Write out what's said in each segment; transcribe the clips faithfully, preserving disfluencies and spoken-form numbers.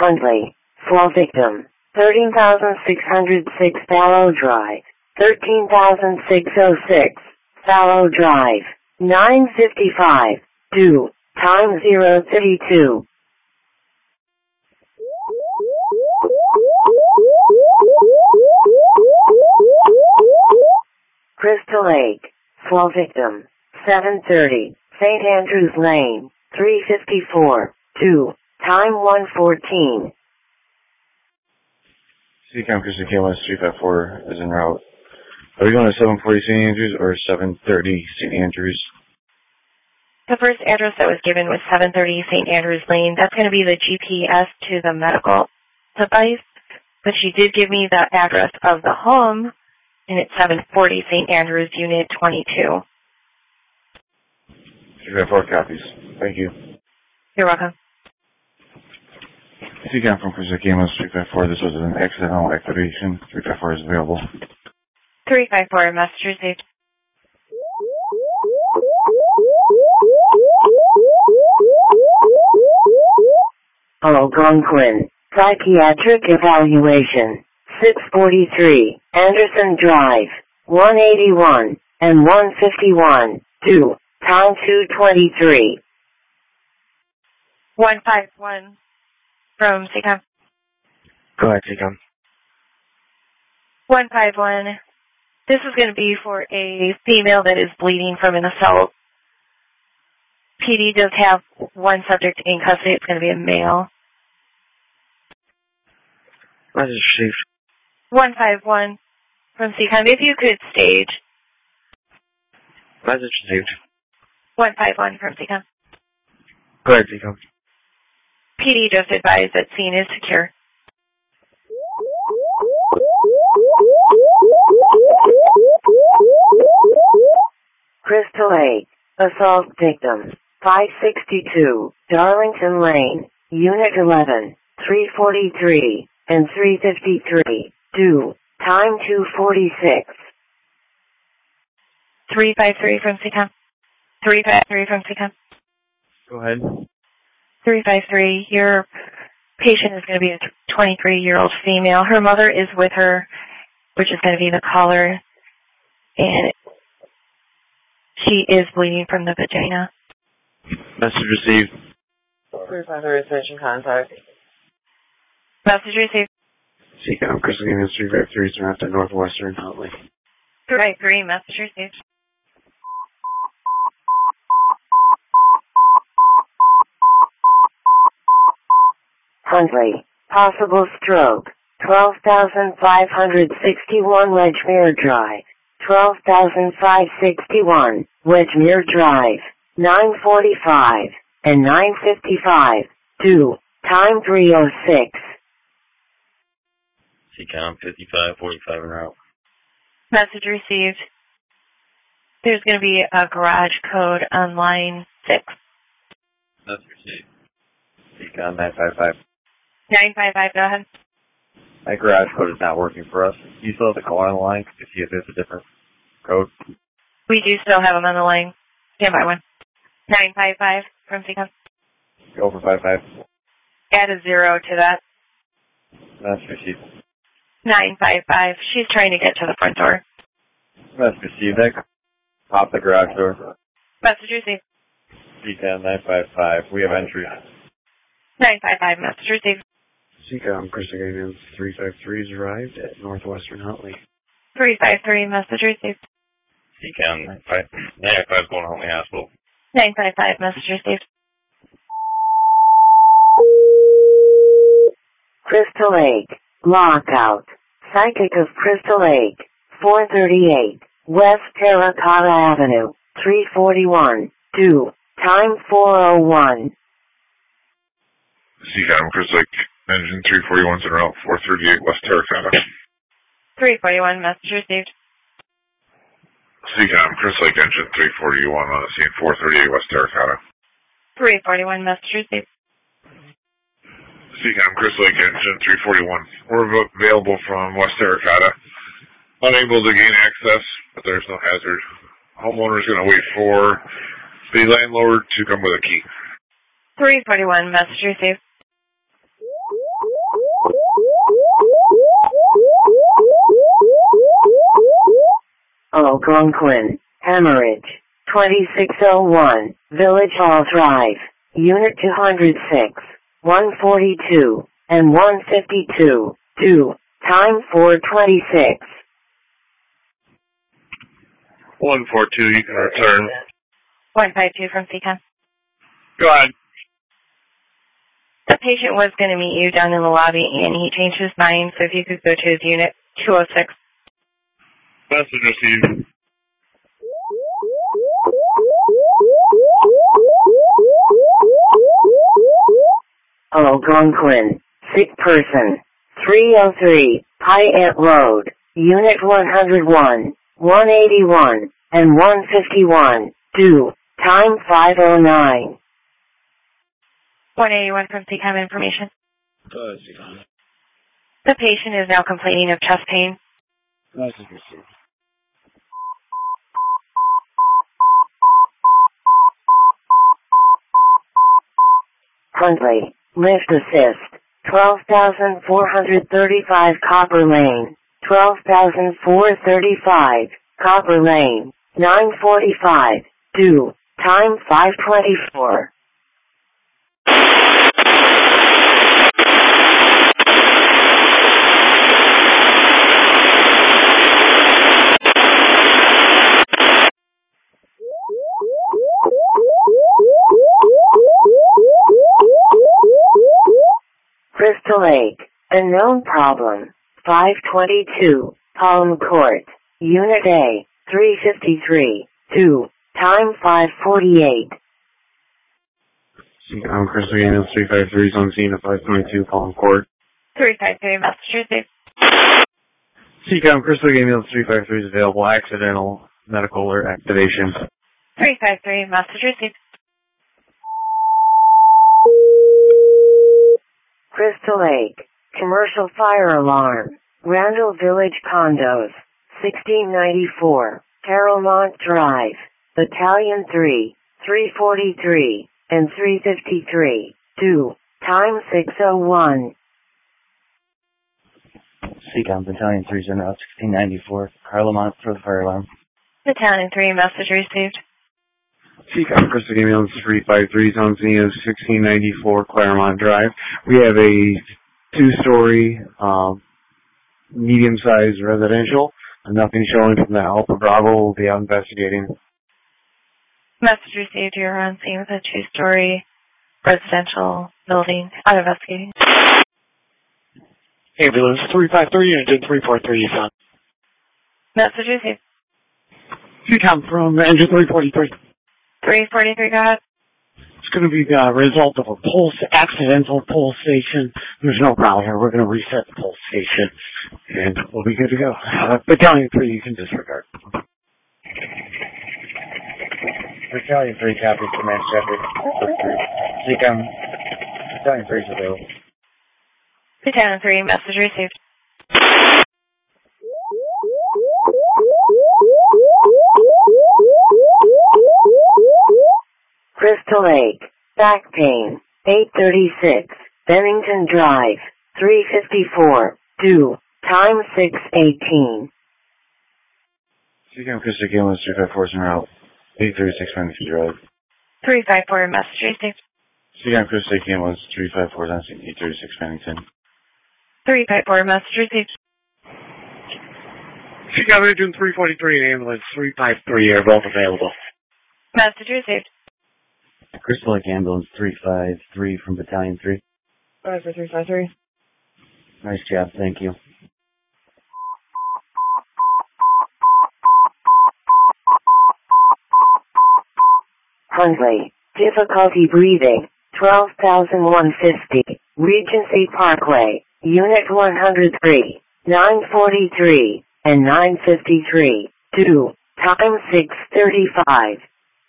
Huntley. Fall victim. thirteen thousand six hundred six Fallow Drive. thirteen thousand six hundred six Fallow Drive. nine fifty-five. Due. Time zero thirty-two. Crystal Lake. Fall victim. seven thirty. Saint Andrews Lane. three fifty-four. Two. Time one fourteen. C-Cam Crystal K one three five four is en route. Are we going to seven forty Saint Andrews or seven thirty Saint Andrews? The first address that was given was seven thirty Saint Andrews Lane. That's going to be the G P S to the medical device. But she did give me the address of the home, and it's seven forty Saint Andrews, Unit twenty-two. three five four copies. Thank you. You're welcome. C-Cam from Crystal K one three five four. This was an accidental activation. three five four is available. three five four, message received. Algonquin. Psychiatric evaluation. six forty-three. Anderson Drive. one eighty-one and one fifty-one. Two. Time two twenty-three. one five one from C-Cam. Go ahead, C-Cam. one five one. This is going to be for a female that is bleeding from an assault. P D does have one subject in custody. It's going to be a male. Message received. one five one from C-Cam. If you could stage. Message received. one five one from C-Cam. Go ahead, C-Cam. P D just advised that scene is secure. Crystal Lake. Assault victim. five sixty-two. Darlington Lane. Unit eleven. three forty-three and three fifty-three. Due. Time two forty-six. three five three from C-Cam. three five three from C-Cam. Go ahead. three five three. Your patient is going to be a twenty-three-year-old female. Her mother is with her, which is going to be the caller, and she is bleeding from the vagina. Message received. three five three, station contact. Message received. C-Cam Crystal K one three five three is around to Northwestern Huntley. three five three, message received. Huntley. Possible stroke. twelve thousand five hundred sixty-one Wedgemere Drive. twelve thousand five hundred sixty-one Wedgemere Drive. nine forty-five and nine fifty-five. Two. Time three oh six. C-Cam fifty-five forty-five en route. Message received. There's going to be a garage code on line six. Message received. C-Cam nine five five. nine five five, go ahead. My garage code is not working for us. You still have the caller on the line to see if there's a different code. We do still have them on the line. Stand by one. nine five five from C-Cam. Go for five five. Add a zero to that. Message received. nine five five. She's trying to get to the front door. Message received. Nick. Pop the garage door. Message received. C-Cam nine five five. We have entry. nine five five, message received. C-Cam Crystal K one three five three has arrived at Northwestern Huntley. three five three, message received. C-Cam nine five five going to Huntley Hospital. nine five five, message received. Crystal Lake. Lockout. Psychic of Crystal Lake. four thirty-eight. West Terracotta Avenue. three forty-one. Two. Time four oh one. C-Cam Crystal Lake. Engine three forty-one en route. four thirty-eight West Terracotta. three forty-one, message received. C-Cam Crystal Lake. Engine three forty-one on the scene. four thirty-eight West Terracotta. three forty-one, message received. C-Cam Crystal Lake. Engine three forty-one. We're available from West Terracotta. Unable to gain access, but there's no hazard. Homeowner is going to wait for the landlord to come with a key. three forty-one, message received. Algonquin, Hemorrhage, twenty-six oh one, Village Hall Drive, Unit two oh six, one forty-two, and one fifty-two, two, time four twenty-six. one forty-two, you can return. one five two from C COM. Go ahead. The patient was going to meet you down in the lobby, and he changed his mind, so if you could go to his unit two oh six. Message received. Algonquin, sick person, three oh three, High Ant Road, Unit one oh one, one eighty-one, and one fifty-one, two, time five oh nine. one eighty-one from C COM information. Go ahead, C COM. The patient is now complaining of chest pain. Message received. Huntley, lift assist, twelve thousand four hundred thirty-five Copper Lane, twelve thousand four hundred thirty-five, Copper Lane, nine forty-five, two, time five twenty-four. Crystal Lake, a known problem, five twenty-two, Palm Court, Unit A, three fifty-three, two, time five forty-eight. C COM, Crystal Ambulance three five three is on scene at five twenty-two, Palm Court. three five three, Massachusetts. C COM, Crystal Ambulance three five three is available. Accidental medical alert activation. three five three, Massachusetts. Crystal Lake, commercial fire alarm, Randall Village Condos, sixteen ninety-four, Carolmont Drive, Battalion three, three forty-three, and three fifty-three, two, time six oh one. C COM, Battalion three is en route, sixteen ninety-four, Carolmont for the fire alarm. Battalion three, message received. C COM, Crystal Ambulance three five three is on scene of sixteen ninety-four Claremont Drive. We have a two-story, um, medium-sized residential. Nothing showing from the Alpha Bravo. We'll be out investigating. Message received. You're on scene with a two-story residential building. I'm investigating. Ambulance three five three, engine three four three is on. Message received. C COM from engine three forty-three. three forty-three, go ahead. It's going to be the result of a pulse, accidental pulsation. There's no problem here. We're going to reset the pulsation, and we'll be good to go. Uh, Battalion three, you can disregard. Battalion three, copy, command Shepard. C COM, Battalion three is available. Battalion three, message received. Crystal Lake, back pain, eight thirty-six, Bennington Drive, three fifty-four, two, time six eighteen. C COM, Crystal Ambulance three five four is en route, eight thirty-six Bennington Drive. three five four, message received. C COM, Crystal Ambulance three five four is on scene, eight thirty-six Bennington. three five four, message received. C COM, engine three forty-three and ambulance three five three are both available. Message received. Crystal Lake Ambulance three five three from Battalion three. Five for three five three. Nice job, thank you. Huntley, difficulty breathing, twelve thousand one hundred fifty, Regency Parkway, Unit one oh three, nine forty-three, and nine fifty-three, two, time six thirty-five.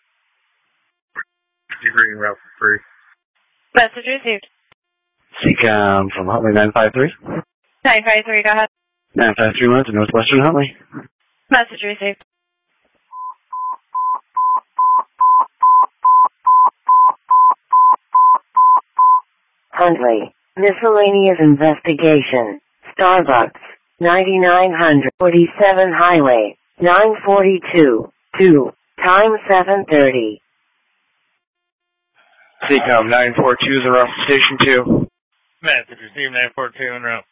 You're reading route for free. Message received. C COM from Huntley nine five three. nine five three, go ahead. nine five three one to Northwestern Huntley. Message received. Huntley, miscellaneous investigation, Starbucks, ninety-nine forty-seven Highway, nine forty-two, two, time seven thirty. C COM nine four two is en route to Station two. Message received nine four two en route.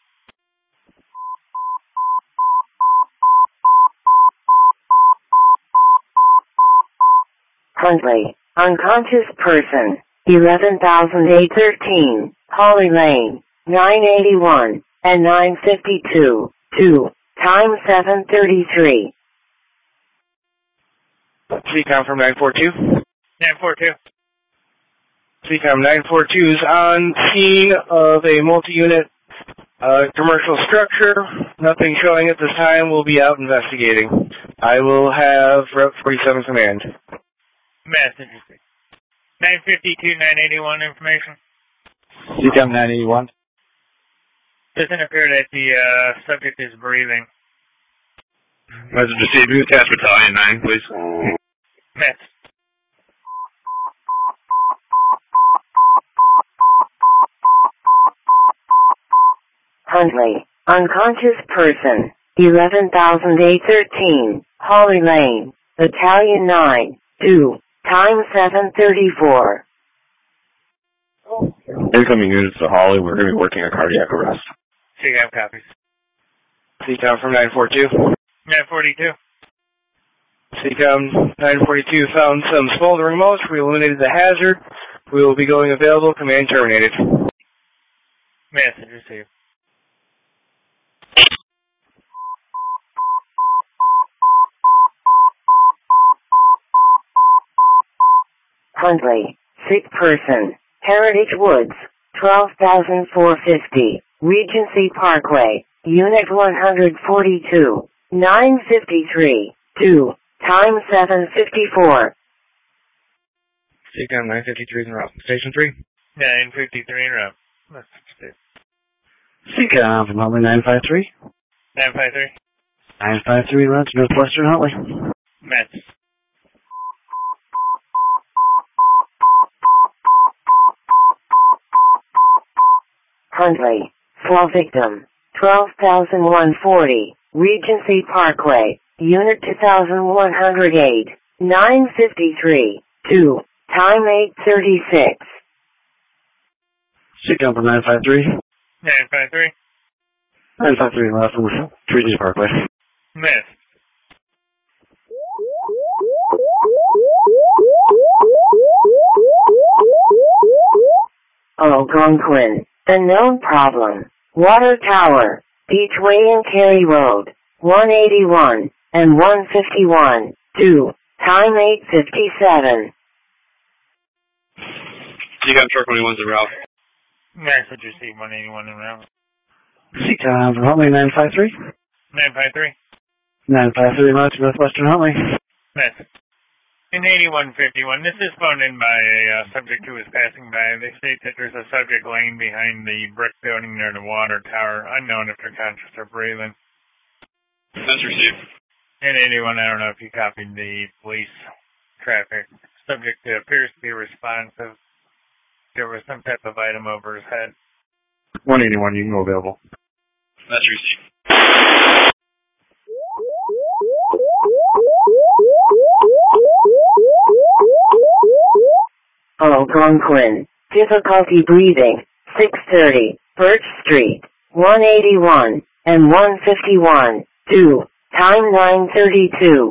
Huntley, unconscious person, eleven thousand eight hundred thirteen, Holly Lane, nine eighty-one, and nine fifty-two, two, time seven thirty-three. C COM from nine four two. nine four two. C COM nine four two is on scene of a multi-unit uh, commercial structure. Nothing showing at this time. We'll be out investigating. I will have Rep forty-seven command. Message received. nine fifty-two, nine eighty-one information. C COM nine eighty-one. Doesn't appear that the uh, subject is breathing. Message received. New Task Battalion nine, please. Message. Huntley, unconscious person, eleven thousand eight hundred thirteen, Holly Lane, Battalion nine, two, time seven thirty-four. Incoming units to Holly. We're going to be working a cardiac arrest. C COM copies. C COM from nine four two. nine forty-two. C COM nine forty-two found some smoldering mulch. We eliminated the hazard. We will be going available. Command terminated. Message received. Huntley, sick person, Heritage Woods, twelve thousand four hundred fifty, Regency Parkway, Unit one forty-two, nine fifty-three, two, time seven fifty-four. C COM nine fifty-three is en route. Station three. nine fifty-three en route. Message received. C COM from Huntley nine five three. nine five three. nine five three en route to Northwestern Huntley. Message. Huntley, fall victim, twelve thousand one hundred forty, Regency Parkway, Unit two thousand one hundred eight, nine fifty-three, two, time eight thirty-six. C COM from nine five three. nine five three. nine five three en route from Regency Parkway. Message. Algonquin, unknown problem, Water Tower, Beachway and Cary Road, one eighty-one, and one fifty-one, two, time eight fifty-seven. C COM Truck twenty-one's en route. Message received one eighty-one en route. C COM from Huntley nine five three. nine five three. nine five three en route to Northwestern Huntley. Message. In eighty-one fifty-one, this is phoned in by a uh, subject who is passing by. They state that there's a subject laying behind the brick building near the water tower, unknown if they're conscious or breathing. That's received. In eighty-one, I don't know if you copied the police traffic. Subject appears to be responsive. There was some type of item over his head. one eighty-one, you can go available. That's received. Algonquin, difficulty breathing, six thirty, Birch Street, one eighty-one, and one fifty-one, two, time nine thirty-two.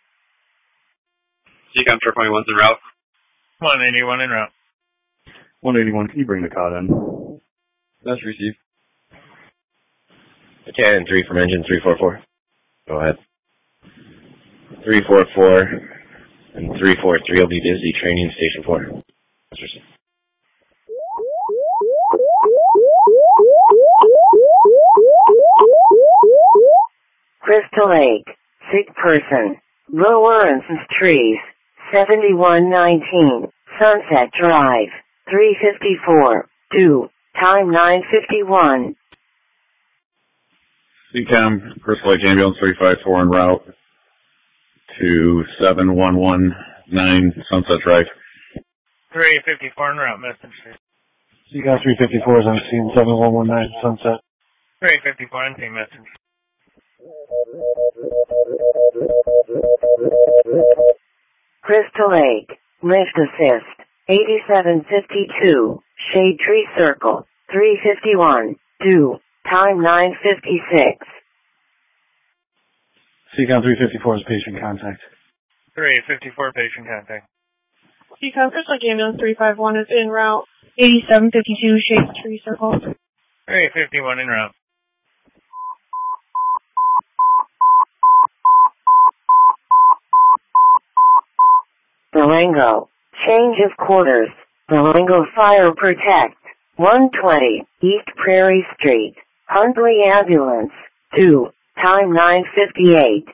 C COM Truck twenty-one's en route. one eighty-one en route. one eighty-one, can you bring the C O D in? That's received. Battalion three from engine three four four. Go ahead. three four four and three four three will be busy training station four. That's received. Crystal Lake, sick person, Lawrence Trees, seventy-one nineteen, Sunset Drive, three fifty-four, two, time nine fifty-one. C COM, Crystal Lake Ambulance three five four en route to seven one one nine Sunset Drive. three fifty-four en route, message. C COM three fifty-four is on scene seven one one nine Sunset. three fifty-four on team message. Crystal Lake, lift assist, eighty-seven fifty-two, Shade Tree Circle, three fifty-one, due, time nine fifty-six. Seacom three fifty-four is patient contact. three fifty-four patient contact. Seacom Crystal Lake Ambulance three five one is en route, eighty-seven fifty-two, Shade Tree Circle. three fifty-one en route. Durango, change of quarters, Durango Fire Protect, one twenty, East Prairie Street, Huntley Ambulance, two, time nine fifty-eight.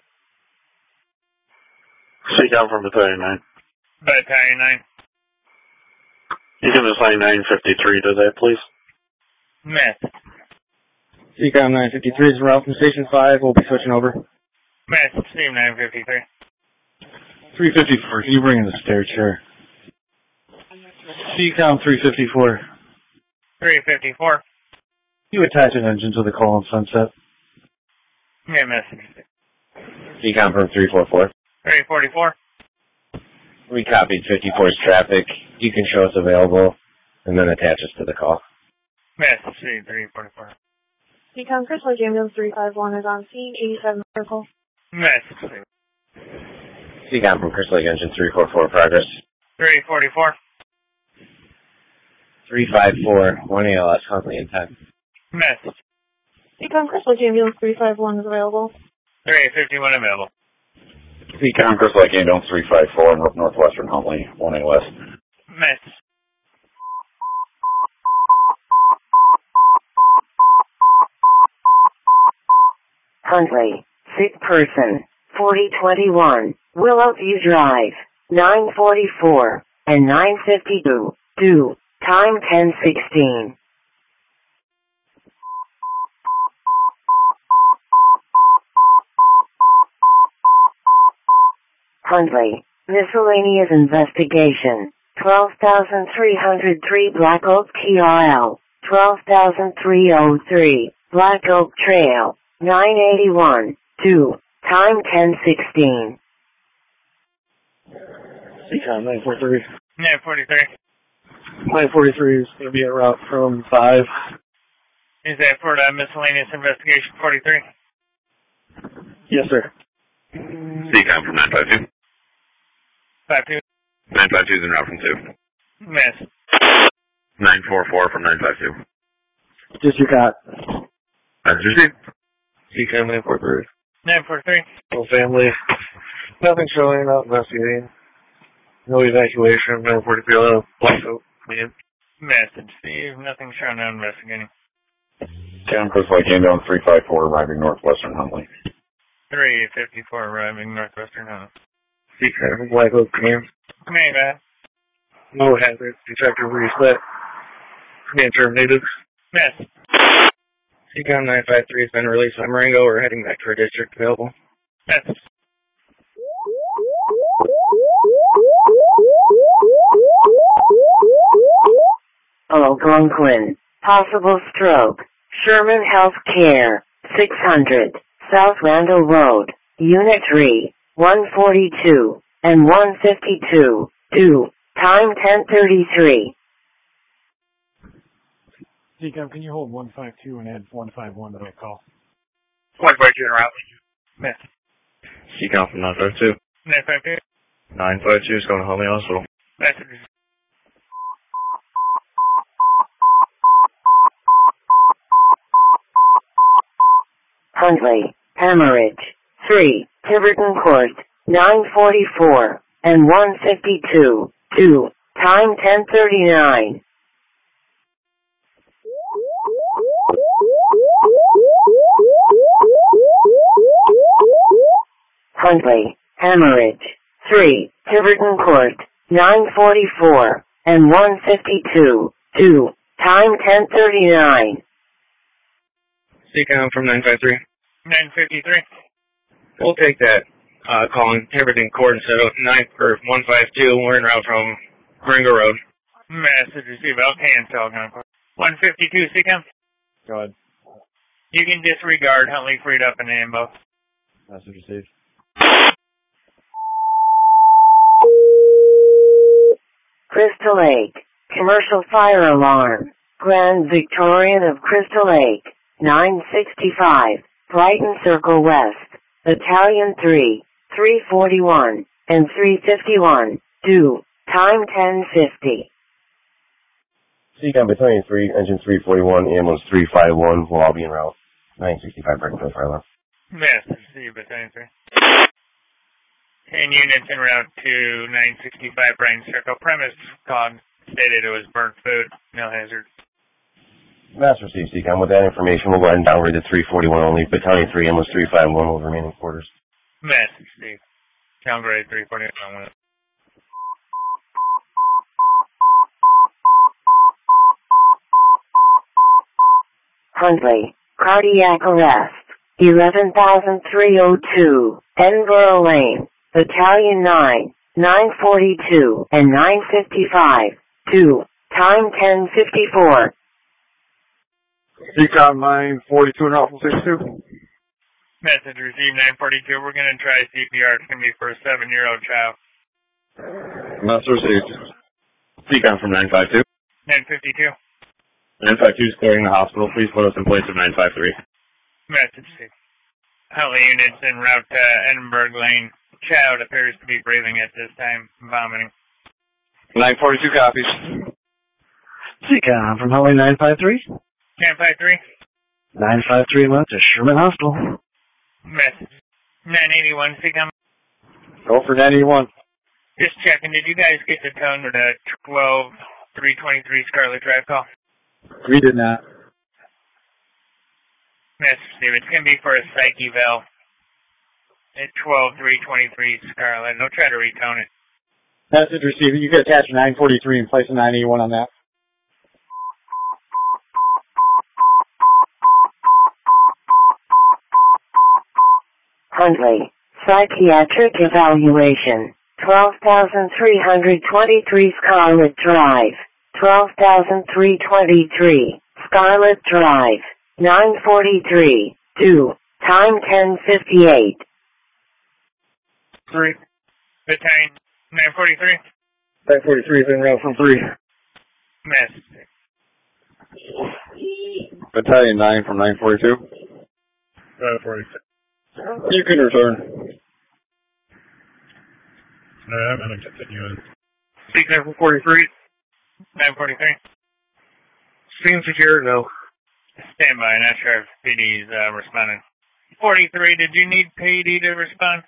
Seacom from Battalion nine. Battalion nine. You can assign nine fifty-three to that, please. Miss. Seacom nine fifty-three is en route from Station five. We'll be switching over. Miss. Steam nine fifty-three. three fifty-four, can you bring in the stair chair? Seacom three fifty-four. three fifty-four. You attach an engine to the call on Sunset. Yeah, message. Seacom from three forty-four. three forty-four. We copied fifty-four's traffic. You can show us available, and then attach us to the call. Message C three forty-four. Seacom Crystal Lake Ambulance three five one is on scene, eighty-seven Circle. Message C. Seacom from Crystal Lake Engine three forty-four, progress. three forty-four. three five four, one A L S, Huntley in ten. Message. Seacom Crystal Lake Ambulance three five one is available. three fifty-one available. Seacom Crystal Lake Ambulance three five four, North Northwestern Huntley, one A West. Message. Huntley, sick person, forty twenty-one, Willow View Drive, nine forty-four, and nine fifty-two, due, time ten sixteen. Huntley, miscellaneous investigation, twelve thousand three hundred three Black Oak T R L, twelve thousand three hundred three, Black Oak Trail, nine eighty-one, due, time ten sixteen. Seacom nine forty-three. nine forty-three. nine forty-three is going to be en route from five. Is that for the miscellaneous investigation forty-three? Yes, sir. Seacom from nine five two. five two. nine five two is en route from two. Miss. nine four four from nine five two. Just you got. That's received. Seacom nine forty-three. nine forty-three. No family. Nothing showing, not investigating. No evacuation. nine forty-three. Uh, Black Oak. Man. Message Steve. Nothing shown on investigating. Seacom Crystal Lake Ambulance three five four, arriving Northwestern Huntley. three fifty-four arriving Northwestern Huntley. Seacom Black Oak. Man. Command guy. No hazard. Detector reset. Command terminated. Miss. Seacom nine five three has been released by Marengo. We're heading back to our district available. Miss. Algonquin, possible stroke, Sherman Health Care, six hundred, South Randall Road, Unit three, one forty-two, and one fifty-two, due, time ten thirty-three. Seacom, can you hold one five two and add one five one to that call? one five two en route. Miss. Seacom from nine five two. nine five two. nine five two is going to Huntley Hospital. Message. Huntley, hemorrhage, three, Tiverton Court, nine forty-four, and one fifty-two, due, time ten thirty-nine. Huntley, hemorrhage, three, Tiverton Court, nine forty-four, and one fifty-two, due, time ten thirty-nine. Seacom from nine five three. nine fifty-three. We'll take that uh, call in Tiverton Court instead of nine or one five two. We're en route from Marengo Road. Message received. Okay, and Telegram. one fifty-two, Seacom. Go ahead. You can disregard Huntley freed up in ambo. Message received. Crystal Lake. Commercial fire alarm. Grand Victorian of Crystal Lake. nine sixty-five. Brighton Circle West. Battalion three. three forty-one. And three fifty-one. Due. Time ten fifty. Seacom Battalion three, Engine three forty-one, ambulance three five one will all be en route. nine sixty-five Brighton fire alarm. Message received, Battalion three. ten units en route to nine sixty-five Brighton Circle. Premise called stated it was burnt food. No hazard. Mass received, Seacom. With that information, we'll go ahead and downgrade to three forty-one only. Battalion three, ambulance three five one will remain in quarters. Message received. Downgrade three forty-one. Huntley. Cardiac arrest. eleven thousand three oh two. Edinburgh Lane. Battalion nine. nine forty-two and nine fifty-five. Due. Time ten fifty-four. Seacom nine forty-two and Alpha sixty-two. Message received nine forty-two. We're going to try C P R. It's going to be for a seven-year-old child. Message received. Seacom from nine five two. nine fifty-two. nine five two is clearing the hospital. Please put us in place of nine five three. Message received. Huntley units en route to Edinburgh Lane. Child appears to be breathing at this time, vomiting. nine forty-two copies. Seacom from Huntley nine five three. nine five three. nine five three left to Sherman Hospital. Message. nine eighty-one, Seacom. Go for nine eighty-one. Just checking, did you guys get the tone of the twelve three twenty-three Scarlet Drive call? We did not. Message, Steve. It's going to be for a psych eval at twelve three twenty-three Scarlet. Don't try to retone it. Message received. You can attach nine forty-three and place a nine eighty-one on that. Huntley. Psychiatric evaluation. twelve thousand three hundred twenty-three Scarlet Drive. twelve thousand three hundred twenty-three. Scarlet Drive. nine forty-three. Due. Time ten fifty-eight. Three. Battalion nine forty-three. nine forty-three is en route from three. Message. Battalion nine from nine forty-two. nine forty-two. You can return. No, I'm going to continue in. Seacom forty-three. nine forty-three. Scene secure, no. Stand by, not sure if P D's uh, responding. forty-three, did you need P D to respond?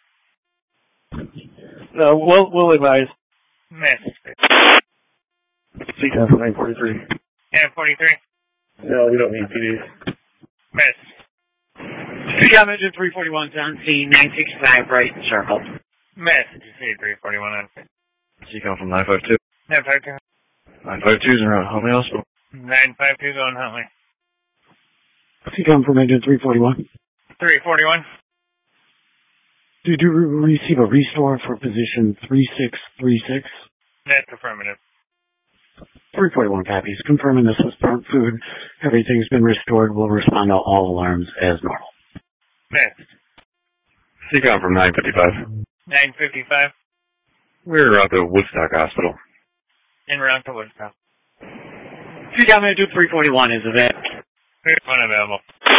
No, we'll, we'll advise. Message. Seacom nine forty-three. nine forty-three. No, we don't need P D. Message. Seacom engine three forty-one on scene, nine sixty-five Brighton Circle. Message. C three forty-one on. Seacom from nine five two. nine five two. nine five two is around Huntley Hospital. nine five two going Huntley. Seacom from engine three forty-one. three forty-one. Did you re- receive a restore for position three six three six? That's affirmative. three forty-one copies. Confirming this was burnt food. Everything's been restored. We'll respond to all alarms as normal. Message. Seacom from nine fifty-five. nine fifty-five. We're around the Woodstock Hospital. En route to Woodstock. Seacom engine three forty-one is available. Unavailable.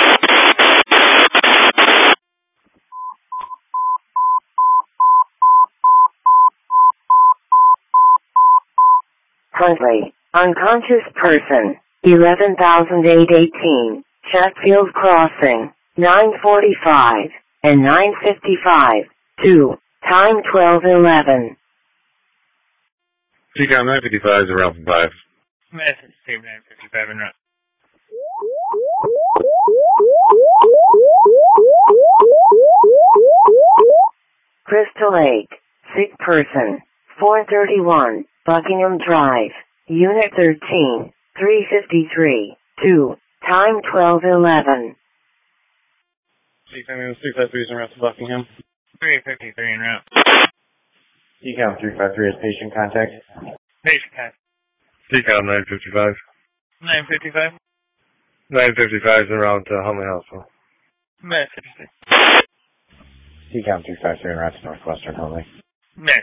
Huntley. Unconscious person. eleven thousand eight hundred eighteen. Chatfield Crossing. nine forty-five and nine fifty-five. Due. Time twelve eleven. Seacom nine fifty-five is around from five. Message. Steve nine fifty-five en route. Crystal Lake. Sick person. four thirty-one. Buckingham Drive. Unit thirteen. three fifty-three. Due. Time twelve eleven. Seacom three five three is around to Buckingham. three fifty-three en route. Seacom three five three has patient contact. Patient contact. Seacom nine fifty-five. nine fifty-five. nine fifty-five is around to Huntley Hospital. Message. C COM three five three en route to Northwestern Huntley. Miss.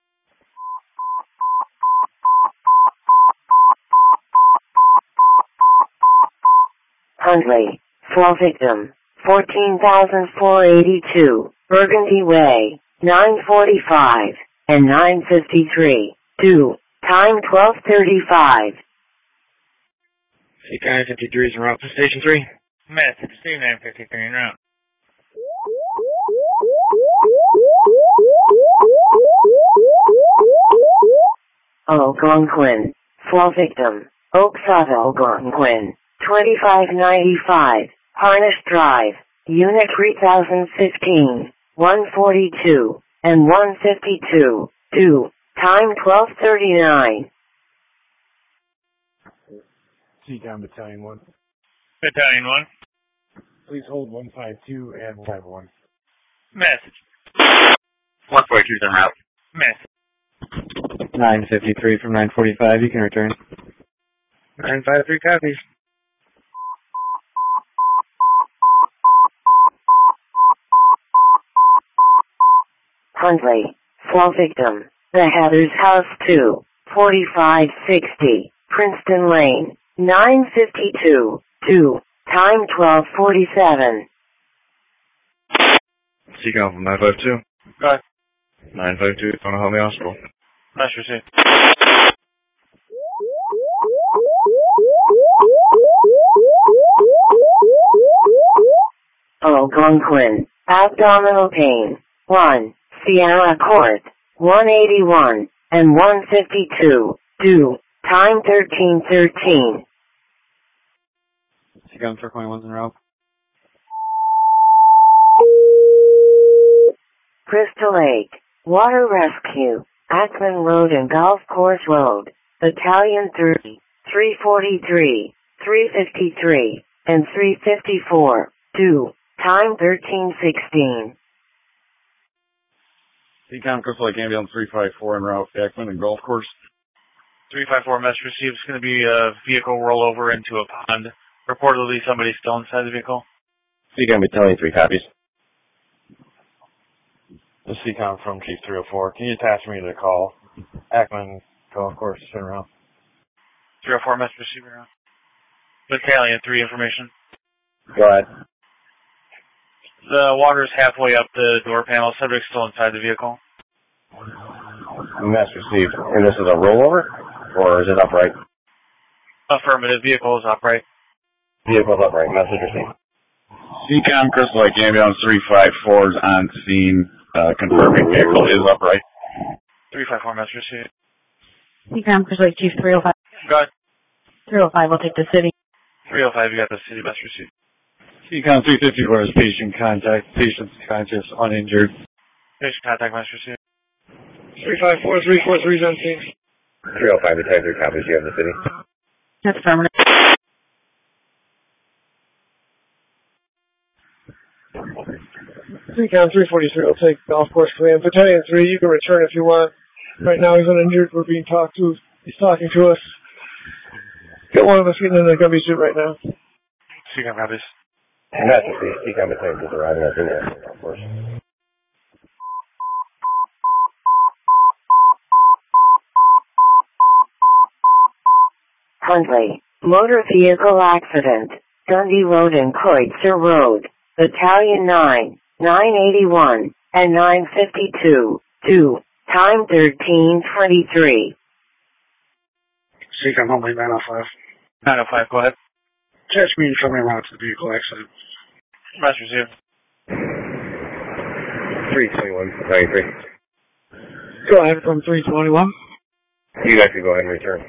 Huntley, fall victim, fourteen thousand four hundred eighty-two, Burgundy Way, nine forty-five, and nine fifty-three, two, time twelve thirty-five. C COM nine fifty-three is en route to Station three. Miss. Steve nine fifty-three en route. Algonquin, fall victim, Oakside Algonquin, twenty-five ninety-five, Harnish Drive, Unit three thousand fifteen, one forty-two, and one fifty-two, two, time twelve thirty-nine. C COM Battalion one. Battalion one. Please hold one five two and one five one. Message. one forty-two is en route. Miss. nine fifty-three from nine forty-five, you can return. nine five three copies. Huntley, fall victim, The Heathers House two, forty-five sixty, Princeton Lane, nine fifty-two, two, time twelve forty-seven. C COM from nine five two. Go ahead. nine five two, going to Huntley Hospital. Mess received. Algonquin, abdominal pain, one, Sienna Court, one eighty-one, and one fifty-two, two, time thirteen thirteen. C COM four twenty-one's en route. Crystal Lake, Water Rescue, Ackman Road and Golf Course Road, Battalion three, three forty-three, three fifty-three, and three fifty-four, two, time thirteen sixteen. C COM Crystal Lake Ambulance three five four en route, Ackman and Golf Course. three five four mess received. It's going to be a vehicle rollover into a pond. Reportedly, somebody's still inside the vehicle. C COM Battalion three copies. The C COM from Chief three oh four. Can you attach me to the call? Ackman Golf Course en route. three oh four mess received. Battalion three information. Go ahead. The water's halfway up the door panel. Subject's still inside the vehicle. Mess received. And this is a rollover? Or is it upright? Affirmative. Vehicle is upright. Vehicle's upright. Message received. C COM Crystal Lake Ambulance three five four is on scene. Uh, confirming vehicle is upright. three five four mess received. C COM Crystal Lake Chief three oh five. Go ahead. three oh five will take the city. three oh five, you got the city mess received. C COM three fifty-four is patient contact. Patient's conscious, uninjured. Patient contact mess received. three five four, three four three is on scene. three oh five, Battalion three copies. You have the city. That's affirmative. C COM three forty-three will take Golf Course Command. Battalion three, you can return if you want. Right now he's uninjured. We're being talked to. He's talking to us. Got one of us getting in the Gumby suit right now. C COM copies. Message received. C COM Battalion is arriving at the Golf Course. Huntley, motor vehicle accident, Dundee Road and Kreutzer Road, Battalion nine, nine eighty-one, and nine fifty-two, two, time thirteen twenty-three. C COM Huntley nine oh five. nine oh five, go ahead. Attach me and show me around to the vehicle accident. Mess received. three twenty-one, Battalion three. Go ahead from three twenty-one. You guys can go ahead and return.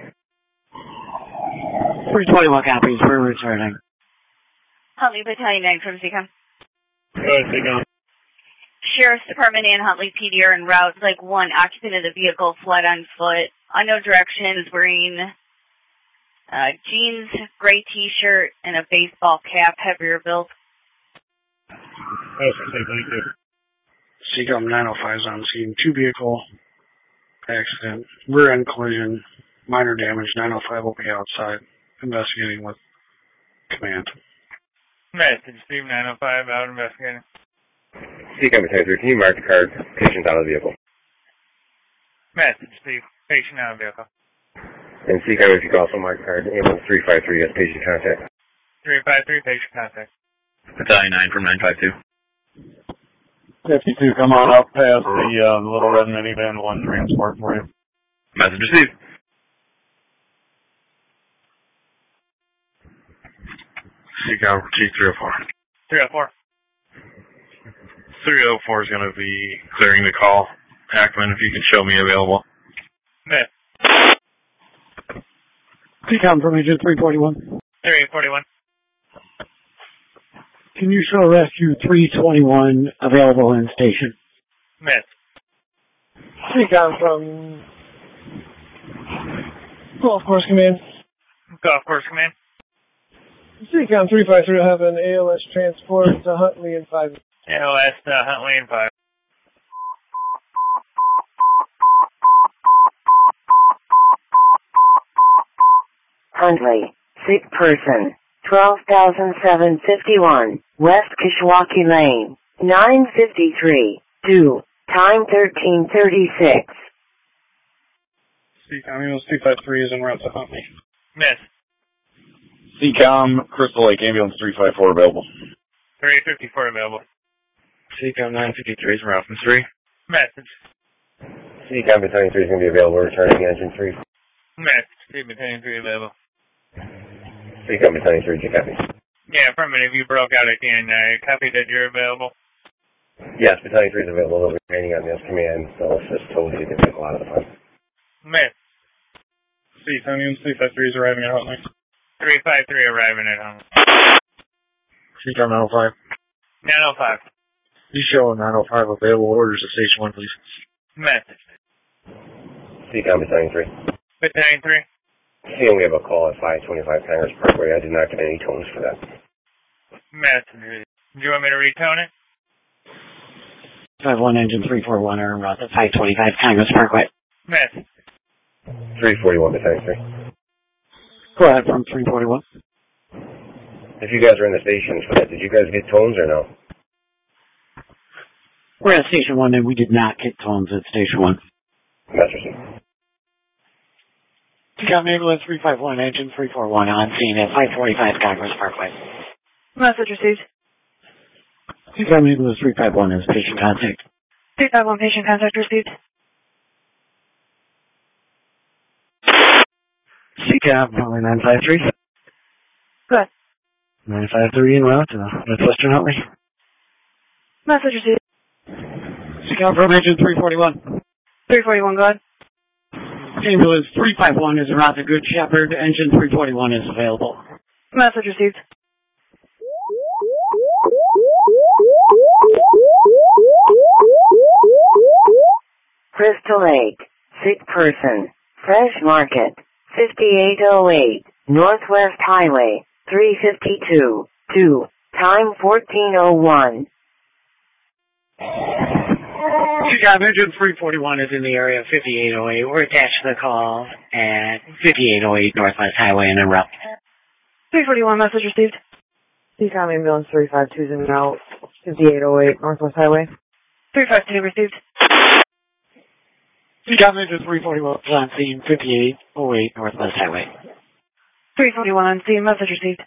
three twenty-one copies, we're returning. Huntley Battalion nine from C COM. Go ahead, C COM. Sheriff's Department and Huntley P D are en route. Like one occupant of the vehicle fled on foot. Unknown direction is wearing uh, jeans, gray t-shirt, and a baseball cap, heavier built. That's okay, thank you. C COM nine oh five is on scene. Two vehicle accident. Rear end collision. Minor damage. nine oh five will be outside investigating with command. Message Steve nine oh five out investigating. C-Cam ten three, can you mark the card? Patient out of the vehicle. Message, Steve. Patient out of vehicle. And C-Cam, if you could also mark the card, ambulance three five three has patient contact. three five three, patient contact. Battalion nine from nine five two. fifty-two, come on up past the uh, little red minivan, one transport for you. Message received. C-Cam G three oh four. three oh four. three oh four is going to be clearing the call. Hackman, if you can show me available. Miss. C-Cam from Agent three forty-one. three forty-one. Can you show rescue three twenty-one available in station? Miss. C-Cam from Golf Course Command. Golf Course Command. C-Cam three five three will have an A L S transport to Huntley in five. A L S to Huntley in five. Huntley, sick person, twelve thousand seven hundred fifty-one, West Kishwaukee Lane, nine fifty-three, two, time thirteen thirty-six. C-Cam, ambulance two five three is en route to Huntley. Miss. C-Cam, Crystal Lake, ambulance three five four available. three fifty-four available. C-Cam nine fifty-three is en route from three. Message. C-Cam Battalion three is going to be available, returning engine three. Message. Steve Battalion three available. C-Cam Battalion three, you copy? Yeah, affirmative. You broke out at the end. I copy that you're available. Yes, Battalion three is available. They'll be remaining on this command. They'll assist totally to get a lot of the fun. Miss. C-Cam, ambulance three five three is arriving at Huntley. three five three arriving at home. C-Cam nine oh five. nine oh five. You show nine oh five available orders to station one, please. Message. C-Cam Battalion three. Battalion three. See, we have a call at five twenty-five Congress Parkway. I did not get any tones for that. Message. Do you want me to retone it? five one engine three four one are en route to five twenty-five Congress Parkway. Message. three forty-one Battalion three. Go ahead from three forty-one. If you guys are in the station for that, did you guys get tones or no? We're at station one and we did not get tones at station one. Message. C-Cam ambulance three five one, engine three four one on scene at five forty-five Congress Parkway. Message received. C-Cam ambulance three five one is patient contact. three five one patient contact received. C-Cam, Huntley nine five three. Good. nine five three en route to Northwestern Huntley. Message received. C-Cam from engine three forty-one. three forty-one, go ahead. Ambulance three five one is en route to Good Shepherd. Engine three forty-one is available. Message received. Crystal Lake, sick person, Fresh Market, fifty-eight oh eight, Northwest Highway, three fifty-two, two, time fourteen oh one. C-Cam engine three forty-one is in the area of fifty-eight oh eight. We're attached to the call at fifty-eight oh eight Northwest Highway and en route. three forty-one, message received. C-Cam ambulance three five two is en route, fifty-eight oh eight Northwest Highway. three five two received. C-Cam engine three forty-one is on scene, fifty-eight oh eight Northwest Highway. three forty-one on scene, message received.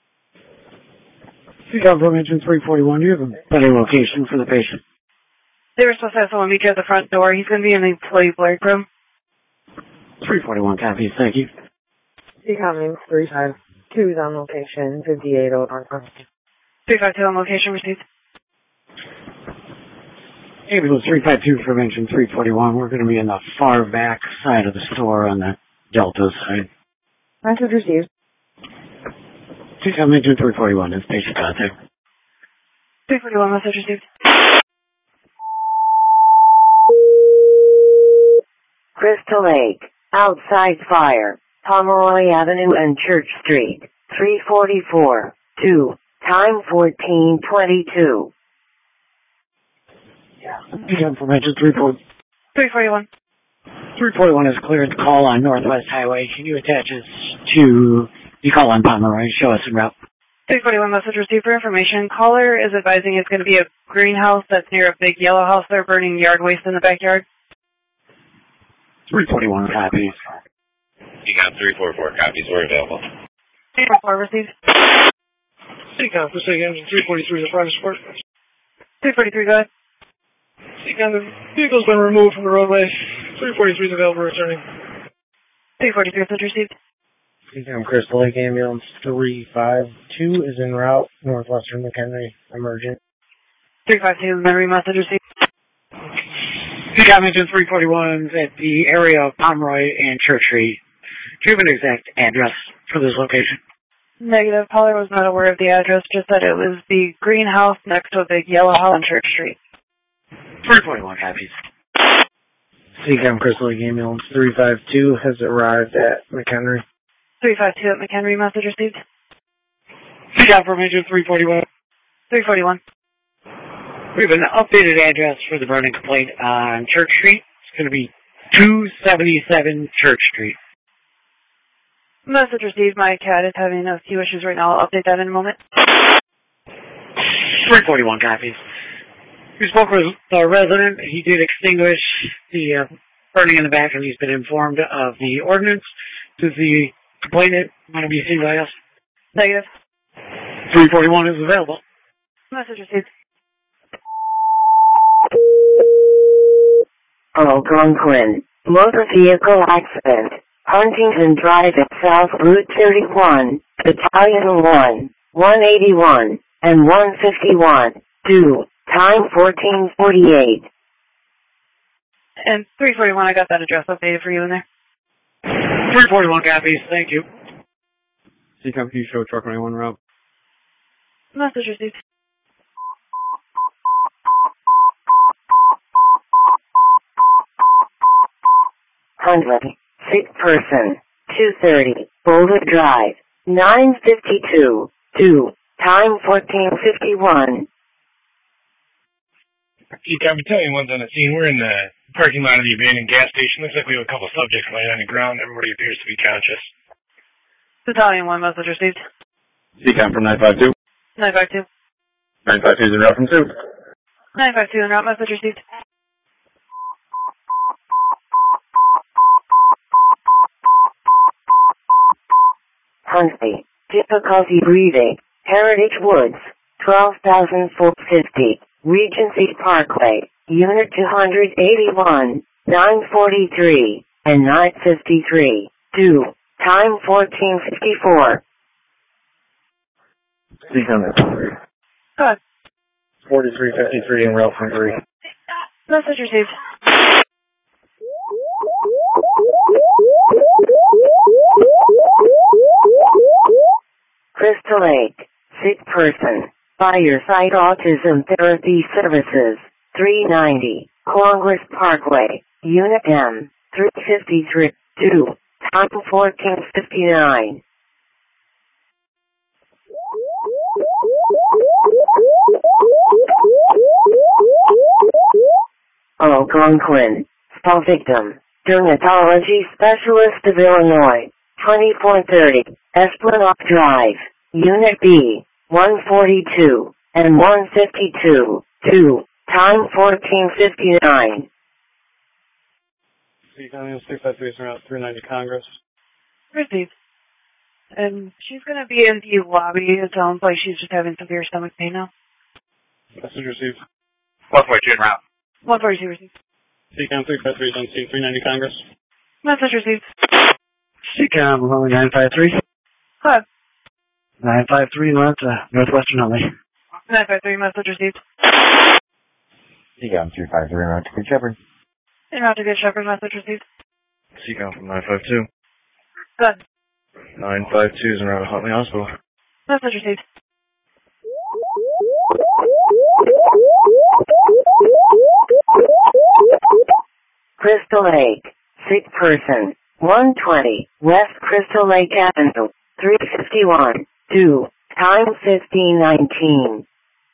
C-Cam from engine three forty-one, do you have a better location for the patient? They were supposed to have someone meet you at the front door. He's going to be in the employee break room. three forty-one copies, thank you. C-Cam ambulance three five two is on location, fifty-eight oh Northwest. three five two on location received. Ambulance three five two from engine three forty-one. We're going to be in the far back side of the store on the Delta side. Message received. C-Cam engine three forty-one is patient contact. three forty-one, message received. Crystal Lake, outside fire, Pomeroy Avenue and Church Street, three forty-four, two, time fourteen twenty-two. C-Cam from engine three forty-one. three forty-one. three forty-one is cleared to call on Northwest Highway. Can you attach us to the call on Pomeroy? Show us en route. three forty-one message received for information. Caller is advising it's going to be a greenhouse that's near a big yellow house. They're burning yard waste in the backyard. three forty-one copies. You got three four four copies. We're available. three four received. Seacom, Pacific Engine three forty-three is a private support. three forty-three, go ahead. Seacom, the vehicle's been removed from the roadway. three forty-three is available returning. three forty-three message received. Seacom, Crystal Lake Ambulance three five two is en route, Northwestern McHenry, emergent. three five two, memory message received. Seacom Engine three forty-one at the area of Pomeroy and Church Street. Do you have an exact address for this location? Negative. Caller was not aware of the address, just that it was the greenhouse next to a big yellow house on Church Street. three forty-one copies. Seacom, Crystal Lake Ambulance three five two has arrived at McHenry. three five two at McHenry, message received. Seacom from Engine three forty-one. three forty-one. We have an updated address for the burning complaint on Church Street. It's going to be two seventy-seven Church Street. Message received. My cat is having a few issues right now. I'll update that in a moment. three forty-one copies. We spoke with the resident. He did extinguish the uh, burning in the back, and he's been informed of the ordinance. Does the complainant want to be seen by us? Negative. three forty-one is available. Message received. Algonquin. Motor vehicle accident. Huntington Drive at South Route thirty-one, Battalion one, one eighty-one, and one fifty-one, two, time fourteen forty-eight. And three forty-one, I got that address updated for you in there. three forty-one copies, thank you. Seacom, can you show truck ninety-one route? Message received. Hundred. Sick person. two thirty. Boulder Drive. nine fifty-two. two. Time fourteen fifty-one. Seacom, Battalion one's on the scene. We're in the parking lot of the abandoned gas station. Looks like we have a couple subjects laying on the ground. Everybody appears to be conscious. Battalion one, message received. Seacom from nine five two. nine five two. nine five two is en route from two. nine five two, en route, message received. Huntley. Difficulty breathing. Heritage Woods. twelve thousand four hundred fifty. Regency Parkway. Unit two eighty-one. nine forty-three. And nine fifty-three. two. Time fourteen fifty-four. Seacom, Go ahead. forty-three fifty-three en route from three. Message received. Crystal Lake. Sick person. Fireside Autism Therapy Services. three ninety. Congress Parkway. Unit M. three fifty-three. two. Time fourteen fifty-nine. Algonquin. Fall victim. Dermatology Specialist of Illinois. twenty-four thirty. Esplanade Drive. Unit B. one forty-two. And one fifty-two. two. Time fourteen fifty-nine. Seacom six five three is en route three ninety Congress. Received. And she's going to be in the lobby. It sounds like she's just having severe stomach pain now. Message received. one forty-two en route. one forty-two received. Seacom three five three is on scene three ninety Congress. Message received. Seacom, nine five three. Go ahead. nine five three left, uh, Northwestern only. nine five three, message received. Seacom three five three en route to Good Shepherd. En route to Good Shepherd, message received. Seacom from nine five two. Go ahead. nine five two is en route to Huntley Hospital. Message received. Crystal Lake. Sick person. one twenty. West Crystal Lake Avenue. three fifty-one. two. Time fifteen nineteen.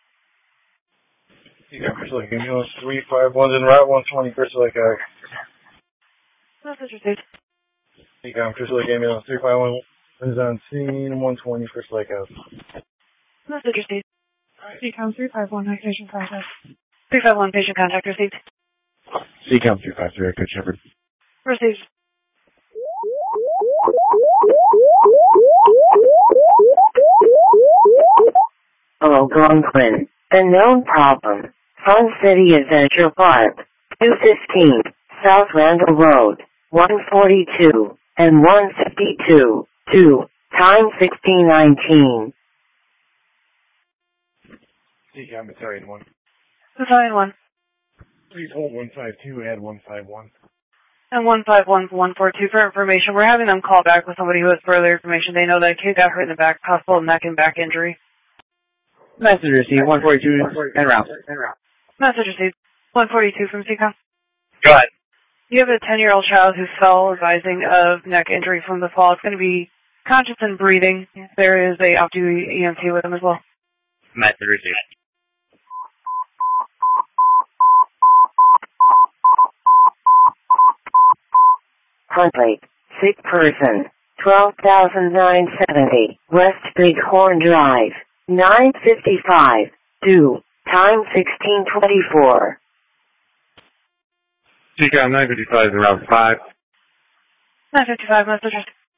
Seacom, Crystal Lake Ambulance three five one's en route, one twenty Crystal Lake Ave. Message received. Seacom, Crystal Lake Ambulance three five one is on scene, one twenty Crystal Lake Ave. Message received. C COM three five one, patient contact. three five one, patient contact received. C COM three five three, Good Shepherd. Received. Algonquin. The known problem. Fun City Adventure Park. two fifteen. South Randall Road. one forty-two. And one fifty-two. two. Time sixteen nineteen. C COM Battalion one. Battalion one. Please hold one five two, add one five one. And one five one one four two for information. We're having them call back with somebody who has further information. They know that a kid got hurt in the back, possible neck and back injury. Message received, one forty-two, en route. Message received, one forty-two from C COM. Go ahead. You have a ten-year-old child who fell, advising of neck injury from the fall. It's going to be conscious and breathing. There is a off-duty E M T with him as well. Message received. Huntley. Sick person. twelve thousand nine hundred seventy. West Bighorn Drive. nine fifty-five. Due. Time sixteen twenty-four. C COM nine fifty-five is around five. nine fifty-five, message.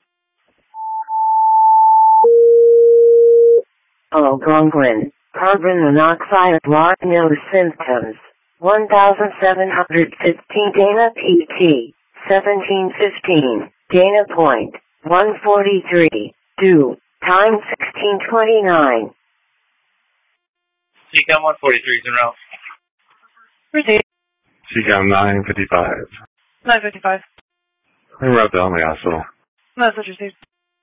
Algonquin. Carbon monoxide blood no symptoms. one thousand seven hundred fifteen Dana P T. seventeen fifteen. Dana Point. one forty-three. Due. Time sixteen twenty-nine. C COM one forty-three is en route. Received. C COM nine fifty-five. nine fifty-five. En route to Elmley Hospital. Message received.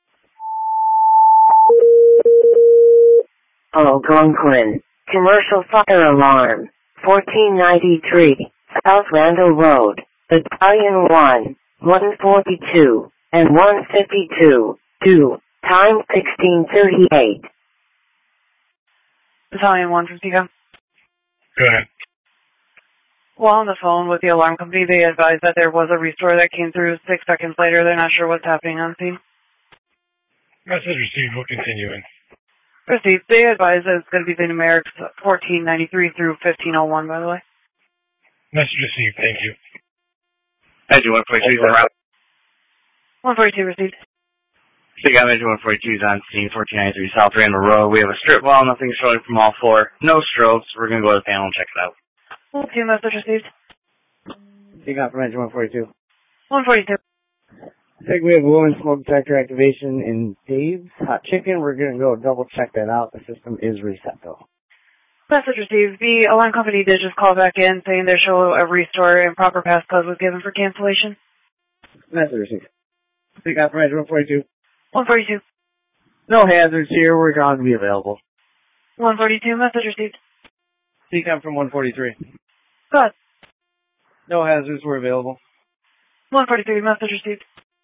Algonquin. Commercial fire alarm. fourteen ninety-three. South Randall Road. Battalion one. one forty-two. And one fifty-two. Due. Time sixteen thirty-eight. Battalion one from C COM. Go ahead. While on the phone with the alarm company, they advised that there was a restore that came through six seconds later. They're not sure what's happening on scene. Message received. We'll continue in. Received. They advised that it's going to be the numerics fourteen ninety-three through fifteen oh one, by the way. Message received. Thank you. Engine one forty-two is en route. one forty-two received. C COM Engine one forty-two is on scene, fourteen ninety-three South Randall Road. We have a strip wall, nothing showing from all four. No strokes. We're going to go to the panel and check it out. Two message received. C COM from Engine one forty-two. one forty-two. I think we have a woman smoke detector activation in Dave's Hot Chicken. We're going to go double check that out. The system is reset though. Message received. The alarm company did just call back in saying their show a restore and proper passcode was given for cancellation. Message received. C COM from Engine one forty-two. one forty-two. No hazards here. We're going to be available. one forty-two. Message received. C COM from one forty-three. Go ahead. No hazards. We're available. one forty-three. Message received.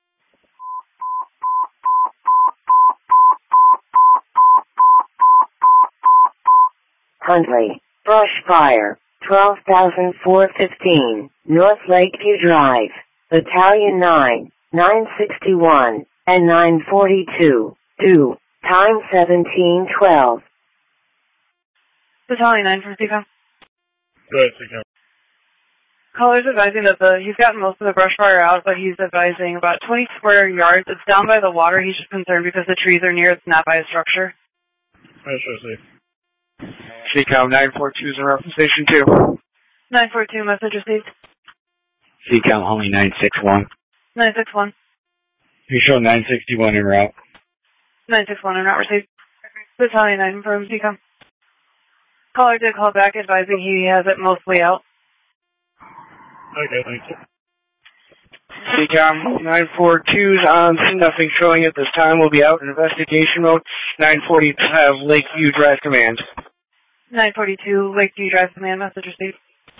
Huntley. Brush fire. twelve thousand four hundred fifteen. North Lakeview Drive. Battalion nine. nine sixty-one. And nine forty-two. Due. Time seventeen twelve. Battalion nine from C COM. Go ahead, C COM. Caller's advising that the he's gotten most of the brush fire out, but he's advising about twenty square yards. It's down by the water. He's just concerned because the trees are near. It's not by a structure. Message received. C COM nine forty-two is en route from Station two. nine forty-two. Message received. C COM only nine sixty-one. nine sixty-one. You show nine sixty-one en route. nine sixty-one and not received. Battalion nine from C COM. Caller did call back advising he has it mostly out. Okay, thank you. C COM nine forty-two is on scene. Nothing showing at this time. We'll be out in investigation mode. nine forty-two have Lakeview Drive Command. nine forty-two Lakeview Drive Command. Message received.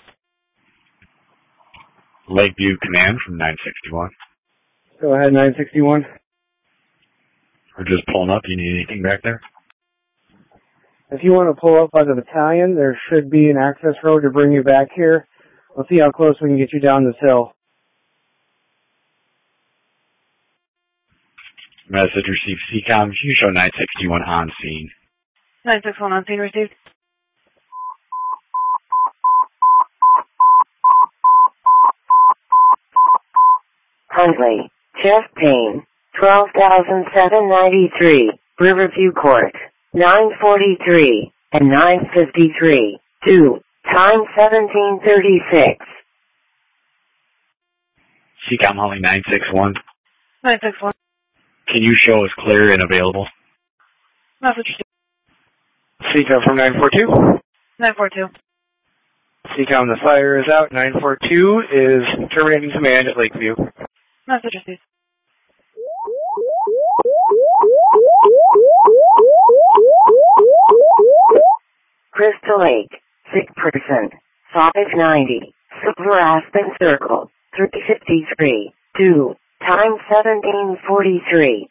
Lakeview Command from nine sixty-one. Go ahead, nine sixty-one. We're just pulling up. You need anything back there? If you want to pull up by the battalion, there should be an access road to bring you back here. We'll see how close we can get you down this hill. Message received. C COM, you show nine sixty-one on scene. nine six one on scene received. Huntley, chest pain, twelve thousand seven hundred ninety-three, Riverview Court, nine forty-three and nine fifty-three, two, time seventeen thirty-six. C COM Huntley nine six one. nine six one. Can you show us clear and available? Message received. C COM from nine four two. nine four two. C COM, the fire is out. nine four two is terminating command at Lakeview. Message received. Crystal Lake, sick person, five ninety, Silver Aspen Circle, three fifty-three, two, time seventeen forty-three.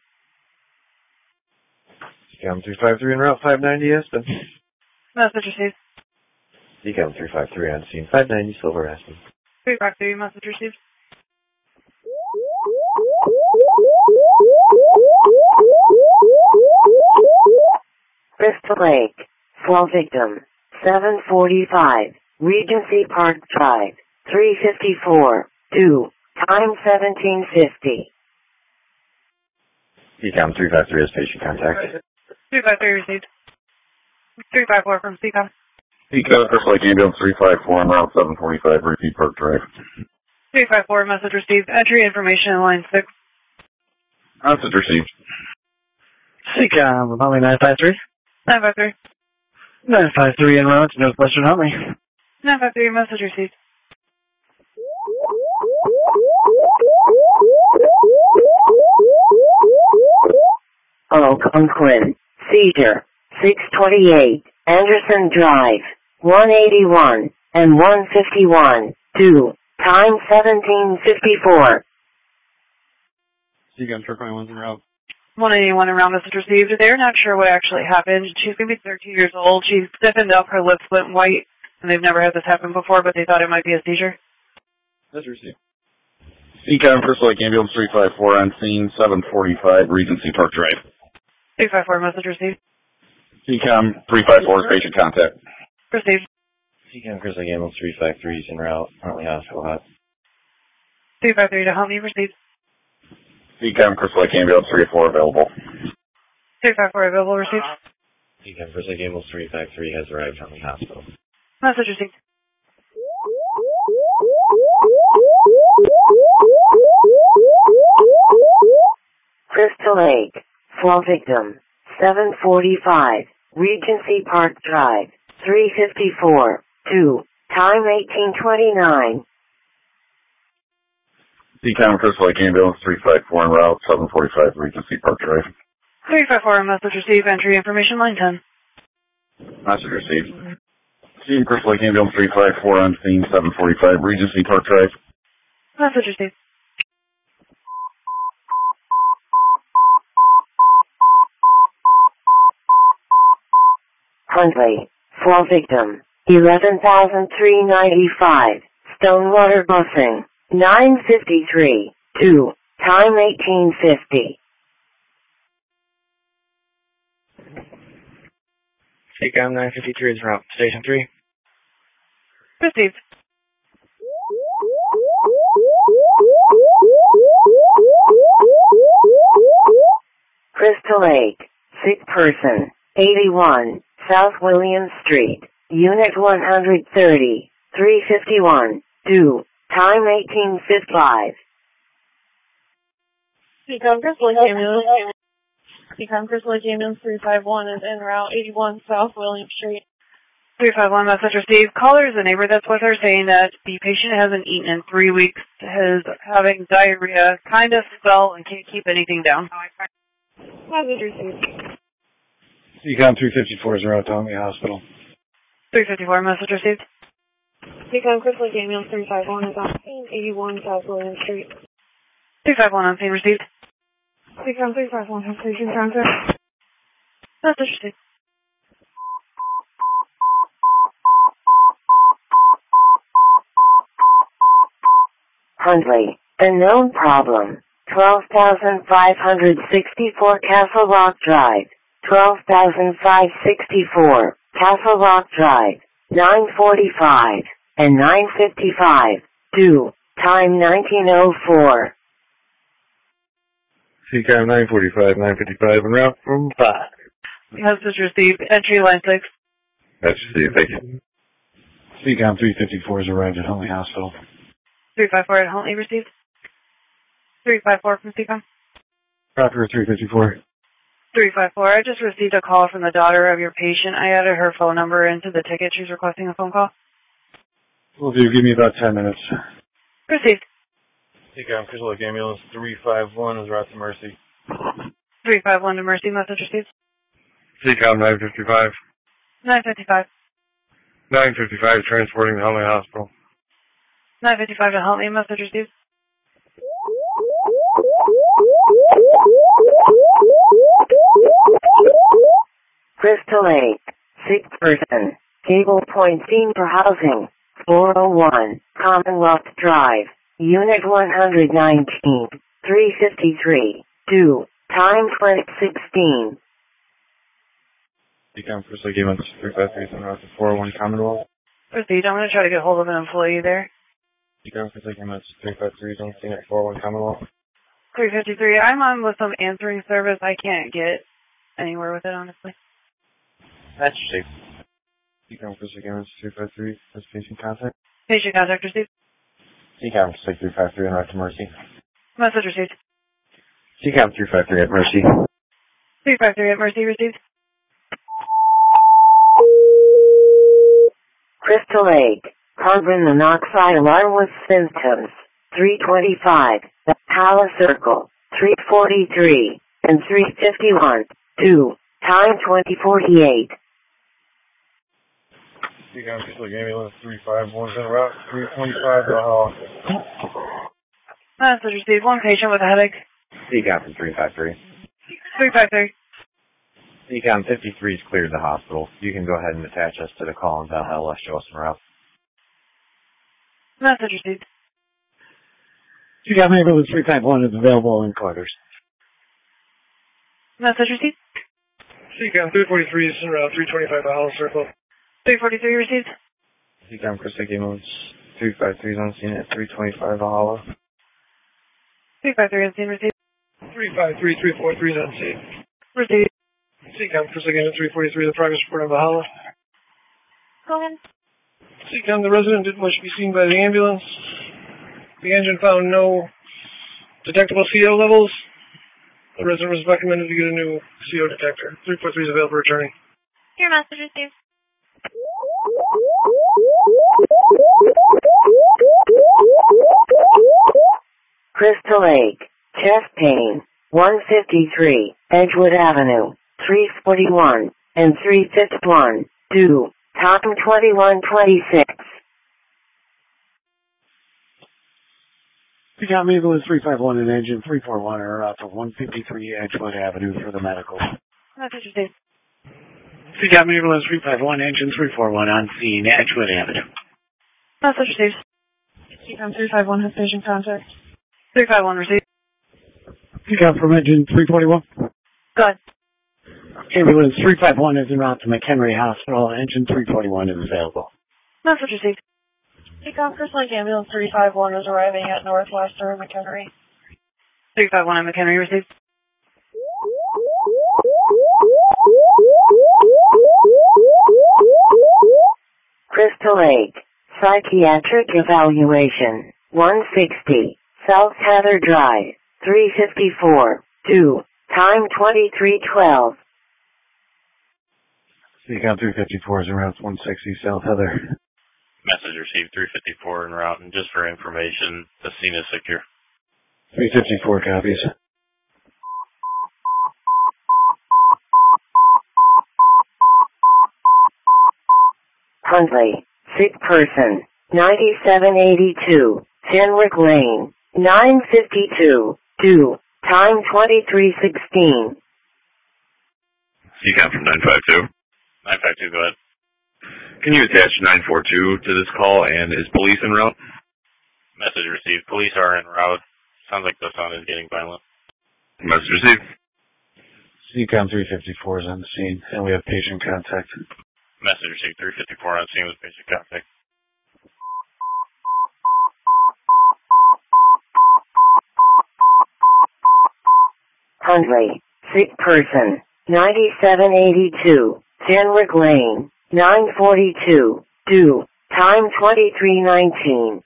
C COM three five three en route five ninety Aspen. Message received. C COM three five three on scene five ninety Silver Aspen. three five three, message received. Crystal Lake, fall victim, seven forty-five, Regency Park Drive, three fifty-four, two, time seventeen fifty. C COM three five three has patient contact. three five three received. three five four from C COM. C COM, Crystal Lake Ambulance three five four on Route seven forty-five, Repeat Park Drive. three five four, message received. Entry information in line six. Message received. C COM, Huntley nine five three. nine five three. nine five three en route to Northwestern Huntley. nine five three, message received. Oak Quinn, seizure, six twenty-eight, Anderson Drive, one eighty-one and one fifty-one, two, time seventeen fifty-four. C COM Turquoise one's en route. one eighty-one around message received. They're not sure what actually happened. She's going to be thirteen years old. She's stiffened up. Her lips went white, and they've never had this happen before, but they thought it might be a seizure. Message received. C COM, Crystal Lake Ambulance three five four on scene seven forty-five, Regency Park Drive. three five four, message received. C COM three five four is patient contact. Received. C COM, Crystal Lake Ambulance three five three is en route. Huntley Hospital hot. three five three to Huntley, received. C COM, Crystal Lake Ambulance three four available. three five four available, received. C COM, Crystal Lake Ambulance three five three has arrived at Huntley Hospital. Message received. Crystal Lake, fall victim, seven forty-five, Regency Park Drive, three fifty-four, two, time eighteen twenty-nine. C COM, Crystal Lake Ambulance three five four en route seven forty-five, Regency Park Drive. three five four, message received. Entry information line ten. Message received. C COM, Crystal Lake Ambulance three five four on scene seven forty-five, Regency Park Drive. Message received. Huntley, fall victim, eleven thousand three hundred ninety-five, Stonewater Busing, nine fifty-three, two, time eighteen fifty. C COM nine fifty-three is en route. Station three. Received. Crystal Lake, sick person, eighty-one, South William Street, Unit one thirty, three fifty-one, two, time eighteen fifty-five. C COM, Crystal Lake Ambulance. C COM, Crystal Lake Ambulance three five one is en route eighty-one South William Street. three five one, message received. Caller is a neighbor that's with her saying that the patient hasn't eaten in three weeks, is having diarrhea, kind of swell, and can't keep anything down. Message received. C COM three fifty-four is en route to Huntley Hospital. three fifty-four, message received. C COM, Crystal Lake Ambulance three five one is on scene eighty-one South William Street. three five one on scene received. C COM three five one has patient contact. Message received. Huntley, a known problem, twelve thousand five hundred sixty-four Castle Rock Drive, twelve thousand five hundred sixty-four, Castle Rock Drive, nine forty-five, and nine fifty-five, due, time nineteen oh four. C COM nine forty-five, nine fifty-five, en route from five. Message received. Entry line six. That's received, thank you. C COM three fifty-four has arrived at Huntley Hospital. three five four at Huntley received. three five four from C COM. Proctor three fifty-four. three five four. I just received a call from the daughter of your patient. I added her phone number into the ticket. She's requesting a phone call. Will do. Give me about ten minutes. Received. C COM Crystal Lake Ambulance three five one is route to Mercy. three five one to Mercy. Message received. C COM nine fifty-five. nine fifty-five. nine fifty-five transporting to Huntley Hospital. nine fifty-five to Huntley. Message received. Crystal Lake, sick person, Cable Point scene for housing, four oh one, Commonwealth Drive, Unit one nineteen, three fifty-three, due, time twenty sixteen. C COM Crystal Lake Ambulance three five three is on route to four oh one Commonwealth. Received. I'm going to try to get hold of an employee there. C COM Crystal Lake Ambulance three five three is on scene at four oh one Commonwealth. three fifty-three. I'm on with some answering service. I can't get anywhere with it, honestly. That's safe. C COM Crystal Lake Ambulance three five three has patient contact. Patient contact received. C COM Crystal Lake three five three on route to Mercy. Message received. C COM three five three at Mercy. three five three at Mercy received. Crystal Lake, carbon monoxide alarm with symptoms, three twenty-five, the Palace Circle, three forty-three, and three fifty-one, due, time twenty forty-eight. C COM Crystal Lake Ambulance three five one is en route three twenty-five Valhalla. Message received. One patient with a headache. C COM from three five three. three five three. C COM fifty-three is cleared the hospital. You can go ahead and attach us to the call and Valhalla show us en route. Message received. C COM Ambulance three five one is available in quarters. Message received. C COM three forty-three is en route three twenty-five Valhalla Circle. three forty-three received. C COM Crystal Lake Ambulance three five three is on scene at three twenty-five Valhalla. three five three on scene received. three five three, three four three is on scene. Received. C COM Crystal Lake Ambulance three forty-three, the progress report on Valhalla. Go ahead. C COM, the resident didn't wish to be seen by the ambulance. The engine found no detectable C O levels. The resident was recommended to get a new C O detector. three four three is available for returning. Your message received. Crystal Lake, chest pain, one fifty-three, Edgewood Avenue, three forty-one, and three fifty-one, due, time twenty-one twenty-six. C COM Ambulance three five one and Engine three four one are out to one fifty-three Edgewood Avenue for the medical. Message received. C COM Ambulance three five one, Engine three four one on scene, Edgewood Avenue. Message received. C COM three five one has patient contact. three five one received. C COM from Engine three forty-one. Go ahead. Ambulance three five one is en route to McHenry Hospital. Engine three forty-one is available. Message received. C COM Crystal Lake Ambulance three five one is arriving at Northwestern McHenry. three five one at McHenry received. Crystal Lake, psychiatric evaluation, one sixty, South Heather Drive, three fifty-four, due, time twenty-three twelve. C COM three fifty-four is en route one sixty South Heather. Message received three fifty-four en route, and just for information, the scene is secure. three fifty-four copies. Huntley, sick person, ninety-seven eighty-two, Fenwick Lane, nine fifty-two, due, time twenty-three sixteen. C COM from nine five two. nine five two, go ahead. Can you attach nine four two to this call, and is police en route? Message received. Police are en route. Sounds like the sound is getting violent. Message received. C Econ three fifty-four is on the scene, and we have patient contact. Message received three fifty-four on scene with patient contact. Huntley, sick person, ninety-seven eighty-two, Jenrick Lane, nine forty-two, due, time twenty-three nineteen.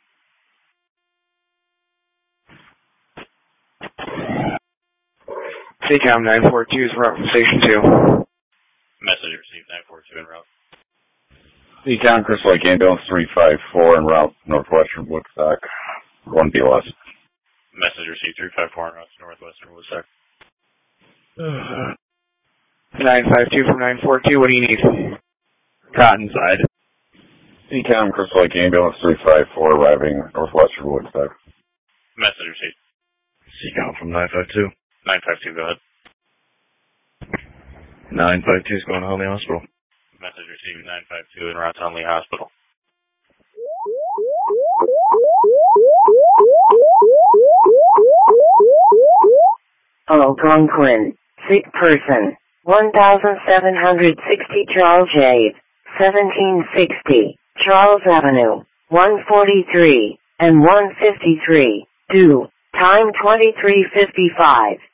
C COM nine four two is route from Station two. Message received nine four two en route. C COM Crystal Lake Ambulance three five four en route northwestern Woodstock. one B L S. Message received three five four en route to northwestern Woodstock. nine five two from nine four two, what do you need? Cotton side. C COM Crystal Lake Ambulance three five four arriving northwestern Woodstock. Message received. C COM from nine five two. nine five two, go ahead. nine five two is going to Huntley Hospital. Message received nine five two en route to Huntley Hospital. Algonquin, sick person, one thousand seven hundred sixty Charles Ave, seventeen sixty, Charles Avenue, one forty-three, and one fifty-three, due, time twenty-three fifty-five.